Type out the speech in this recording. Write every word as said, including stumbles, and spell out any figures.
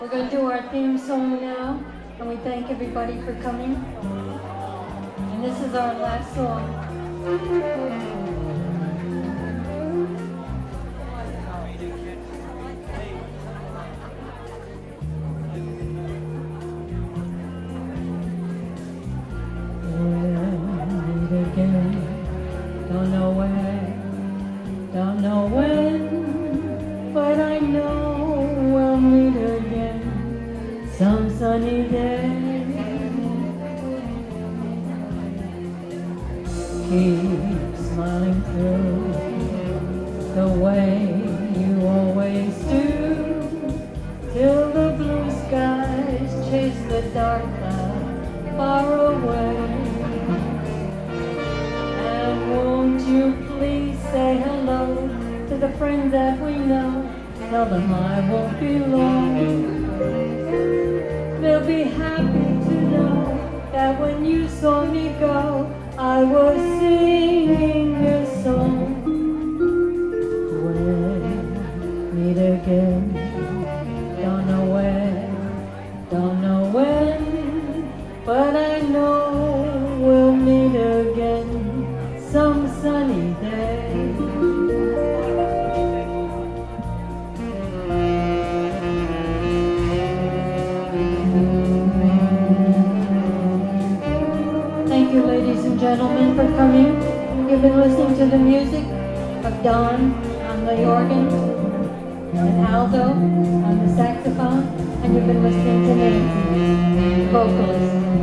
We're going to do our theme song now, and we thank everybody for coming. And this is our last song. Don't know where, don't know when, but I know we'll meet again some sunny day. Keep smiling through the way you always do, till the blue skies chase the dark cloud far away. Won't you please say hello to the friends that we know? Tell them I won't be long. They'll be happy to know that when you saw me go, I was singing this song. We'll meet again, don't know where, don't know when, but I know we'll meet again some sunny day. Thank you, ladies and gentlemen, for coming. You've been listening to the music of Don on the organ and Aldo on the saxophone, and you've been listening to me, vocalist.